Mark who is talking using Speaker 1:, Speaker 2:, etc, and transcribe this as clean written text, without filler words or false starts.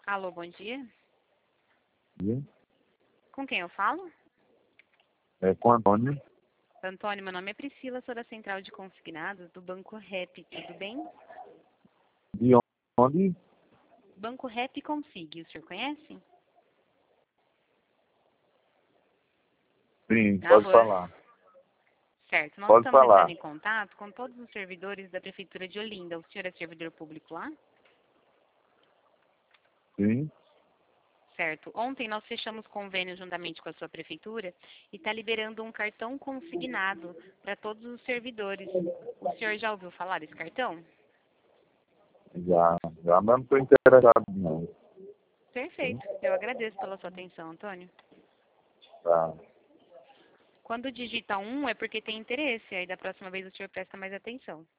Speaker 1: Alô, bom dia.
Speaker 2: Dia.
Speaker 1: Com quem eu falo?
Speaker 2: É com o Antônio.
Speaker 1: Antônio, meu nome é Priscila, sou da Central de Consignados do Banco Rep, tudo bem?
Speaker 2: De onde?
Speaker 1: Banco Rep Consig, o senhor conhece?
Speaker 2: Sim, pode
Speaker 1: Alô?
Speaker 2: falar.
Speaker 1: Certo, nós
Speaker 2: Pode
Speaker 1: estamos entrando
Speaker 2: falar.
Speaker 1: em contato com todos os servidores da Prefeitura de Olinda. O senhor é servidor público lá?
Speaker 2: Sim.
Speaker 1: Certo. Ontem nós fechamos convênio juntamente com a sua prefeitura e está liberando um cartão consignado para todos os servidores. O senhor já ouviu falar desse cartão?
Speaker 2: Já mas não estou interessado, não. Sim.
Speaker 1: Perfeito. Eu agradeço pela sua atenção, Antônio.
Speaker 2: Tá.
Speaker 1: Quando digita 1 é porque tem interesse, aí da próxima vez o senhor presta mais atenção.